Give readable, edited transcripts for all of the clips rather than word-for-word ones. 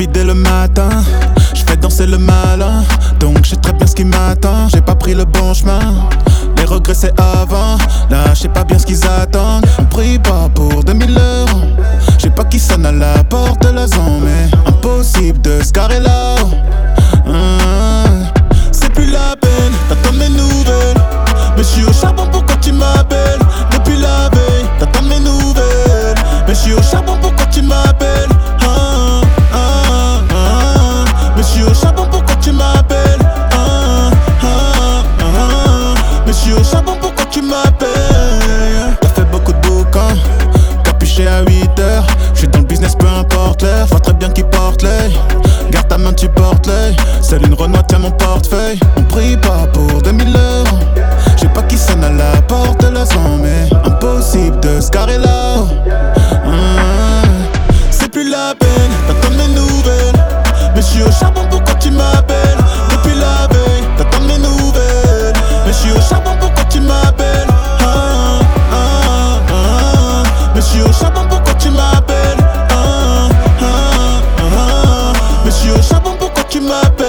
speed dès le matin, je fais danser le malin. Donc je sais très bien ce qui m'attend, j'ai pas pris le bon chemin. Les regrets c'est avant, là je sais pas bien ce qu'ils attendent. On prie pas pour 2000 euros, je sais pas qui sonne à la porte de la zone. Mais impossible de se garer là. C'est plus la peine, t'attends mes nouvelles. Mais je suis au charbon, pourquoi tu m'appelles? Depuis la veille, t'attends mes nouvelles. Mais je suis au charbon, pourquoi tu m'appelles? Mais je suis au charbon, pourquoi tu m'appelles? Mais je suis au charbon, pourquoi tu m'appelles? T'as fait beaucoup de boucans, capuché à 8h. J'suis dans le business, peu importe l'heure. J'vois très bien qui porte l'œil. Garde ta main, tu portes l'œil. Seule une Renoir tient mon portefeuille. On prie pas pour 2000 euros. J'ai pas qui sonne à la porte de la zone. Mais impossible de se garer là. C'est plus la peine, t'attends mes nouvelles. Mais je suis au charbon, pourquoi tu m'appelles? Depuis la veille, t'attends mes nouvelles. Mais je suis au charbon, pourquoi tu m'appelles? Mais je suis au charbon, pourquoi tu m'appelles? Mais je suis au charbon, pourquoi tu m'appelles?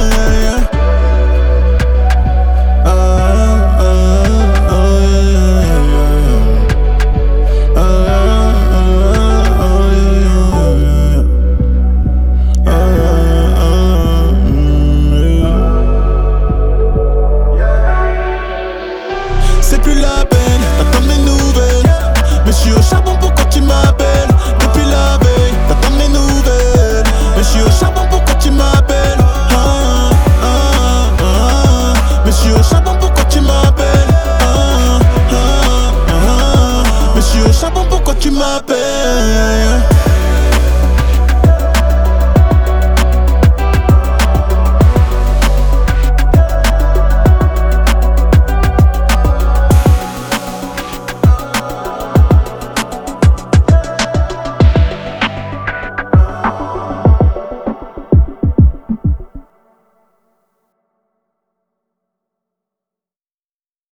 C'est plus la peine, t'attends mes nouvelles. Mais je suis au charbon, pourquoi tu m'appelles? Depuis la veille, t'attends mes nouvelles. Mais je suis au charbon, pourquoi tu m'appelles? Mais je suis au charbon.